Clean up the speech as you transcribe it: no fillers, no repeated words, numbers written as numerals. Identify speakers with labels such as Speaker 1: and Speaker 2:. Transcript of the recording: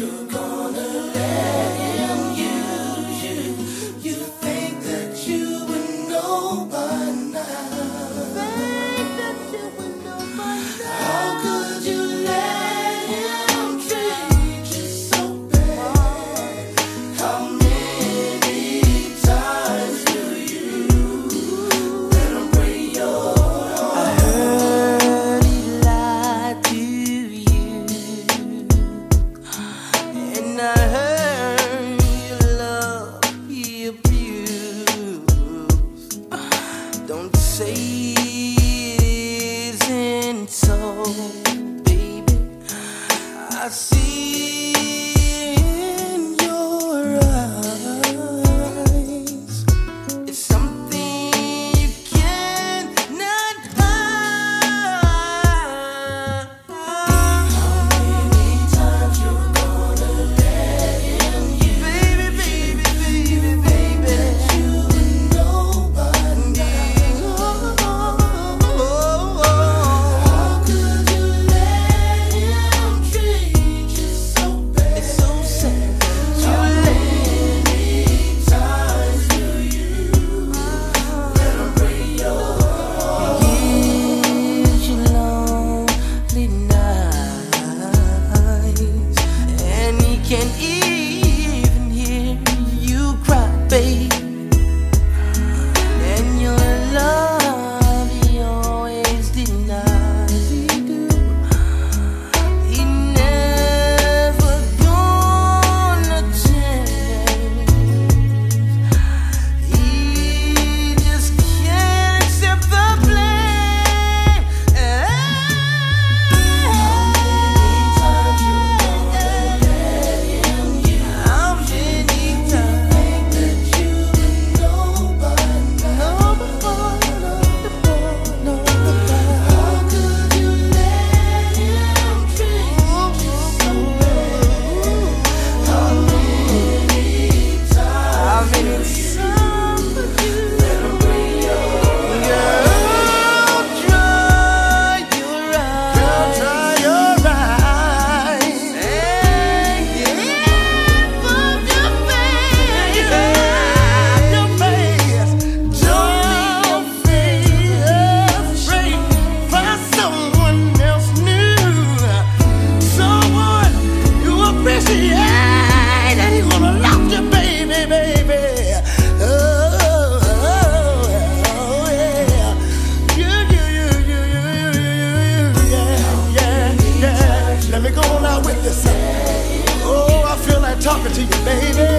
Speaker 1: you're gonna let him use you. You think that you would know by now. How could you let him treat you so bad? How many times do you let him break your heart? I heard he lied to you, and I heard your love he abused. Don't say it isn't so, baby. I see in your eyes. It's something you cannot hide. How many times you're gonna let him use baby, baby, baby, baby, that you would know by now. How could you let him treat you so bad? It's so sad that you many times do you let him break your heart? He gives you lonely nights, and he can't even hear you cry, babe. And your love he always denies. He do. He never gonna change. He just can't accept the blame. How many times you gonna let him use? How many times think that you would know by now? How could you let him treat you so bad? How many times would you let him break your heart? Girl, try your eyes. Girl, try your eyes. From your face. Your face. Don't be afraid. Find someone else new. Someone you appreciate. And he's gonna love you, baby, baby. Oh, yeah. Yeah. Let me go on out with this. Oh, I feel like talking to you, baby.